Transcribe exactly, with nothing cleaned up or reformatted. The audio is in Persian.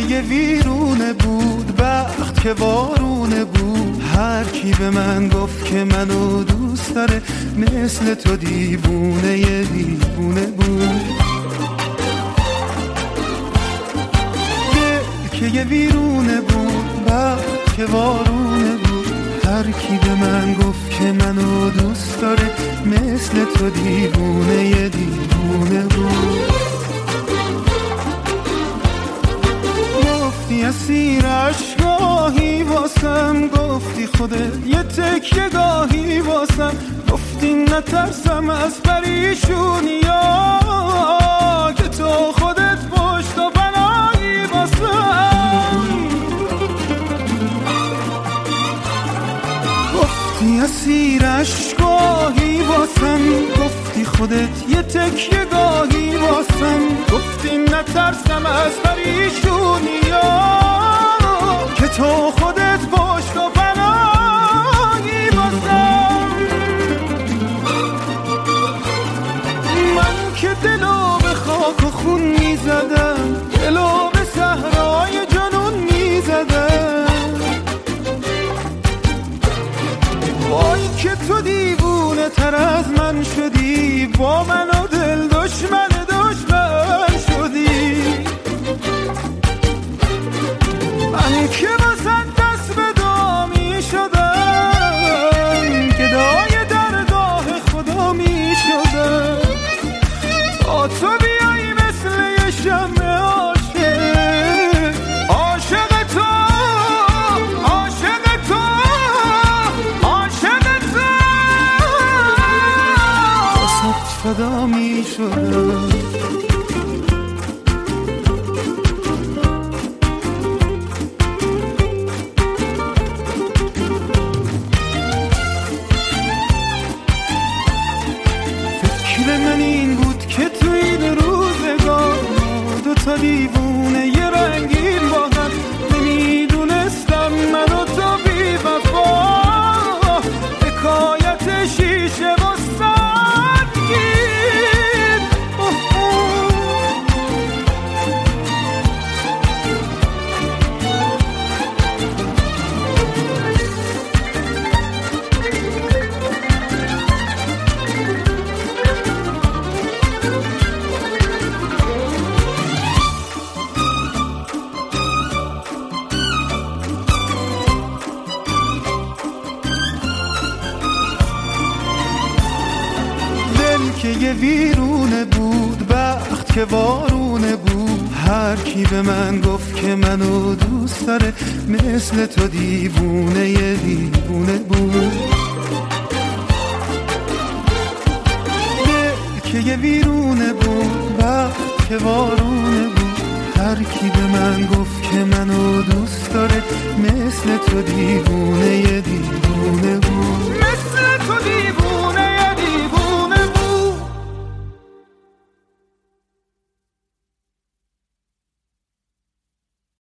یه ویرونه بود، بخت که وارونه بود. هر کی به من گفت که منو دوست داره، مثل تو دیوونه یه دیوونه بود. دل که یه ویرونه بود، بخت که وارونه بود. هر کی به من گفت که منو دوست داره، مثل تو دیوونه یه دیوونه بود. گفتی اسیر عشقاهی واسم، گفتی خودت یه تکیه گاهی واسم. گفتی نترسم از پریشونی ها، که تو خودت پشت و پناهی واسم. گفتی اسیر عشقاهی واسم، گفتی خودت یه تکیه گاهی واسم. گفتی نترسم از پریشونی ها، که تو خودت پشت و پناهی واسم. من که دلو به خاک و خون میزدم، دلو به صحرای جنون میزدم. وای که تو دیوونه تر از من شدی، با من و دل دشمن دشمن شدی. من که واسه دست به دعا می شدم، گدای درگاه خدا می شدم. تا تو بیایی مثل یه شمع عاشق، عاشق تو، عاشق تو، عاشق تو. واسه فدا می شدم. من این بود که تو این روزگار دو تا دیوونه یه رنگین با هم، نمیدونستم من و تو بی وفا حکایت شیشه و سنگین. که یه ویرونه بود، بخت که وارونه بود. هر کی به من گفت که منو دوست داره، مثل تو دیوونه یه دیوونه بود. دل که یه ویرونه بود، بخت که وارونه بود. هر کی به من گفت که منو دوست داره، مثل تو دیوونه یه دیوونه بود.